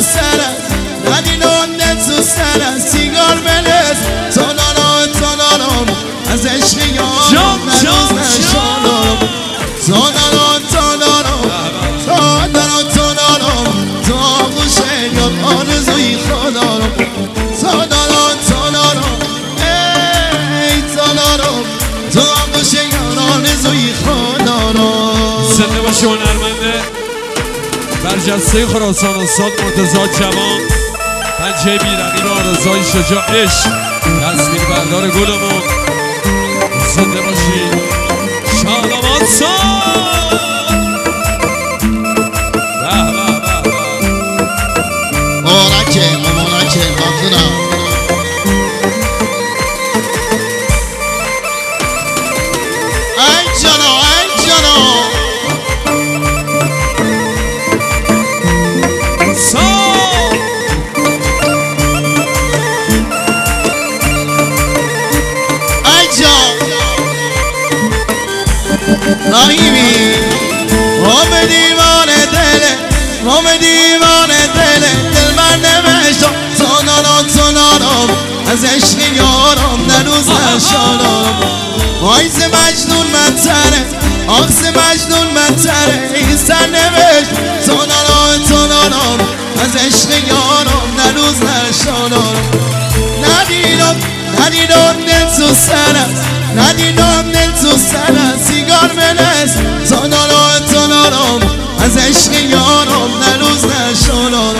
سرم ندیدم تو سرم سیگار بلز تانارم از عشق یارم نروز نشانم تانارم تو آغوش یار آرزوی خودارم تانارم ای تانارم تو آغوش یار آرزوی خودارم. زنده باشه هنرمنده برجسته خراسان استاد مرتضی جوان پنجه بیرقیب آرزوهای شجاع عشق تصویر بردار گلمون. زنده باشید شادمان سان. مبارکه ممنونم. ای جانا رحیمی رام دیوانه دل بر نوشتم تانارم از عشق یارم نروز نشانم. آیز مجنون من تره آخس مجنون من تره این سر نوشت تانارم از عشق یارم نروز نشانم. ندیدم دل تو سرم ندیدم دل تو سرم سیگار بلز تانارم از عشق یارم نروز نشانم.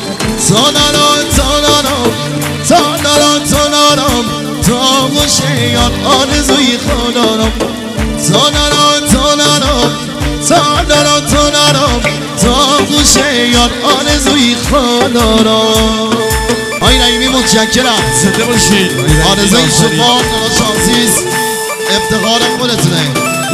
تانارم تو آغوش یار آرزوی خودارم. تانارم تو آغوش یار آرزوی خودارم. آی رحیمی متشکرم. زنده باشید. آرزوی شما نراشانزیز افتخار خودتونه.